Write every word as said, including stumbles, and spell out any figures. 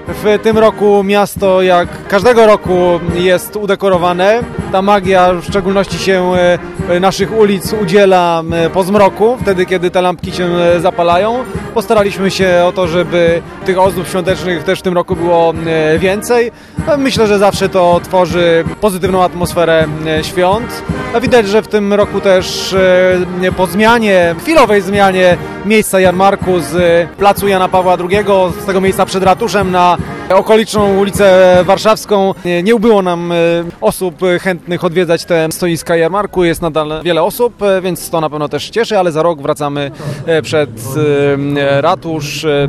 W tym roku miasto, jak każdego roku, jest udekorowane. Ta magia w szczególności się naszych ulic udziela po zmroku, wtedy kiedy te lampki się zapalają. Postaraliśmy się o to, żeby tych ozdób świątecznych też w tym roku było więcej. Myślę, że zawsze to tworzy pozytywną atmosferę świąt. Widać, że w tym roku też po zmianie, chwilowej zmianie miejsca jarmarku z placu Jana Pawła drugiego, z tego miejsca przed ratuszem na okoliczną ulicę Warszawską, nie ubyło nam osób chętnych odwiedzać te stoiska jarmarku. Jest nadal wiele osób, więc to na pewno też cieszy, ale za rok wracamy przed ratusz.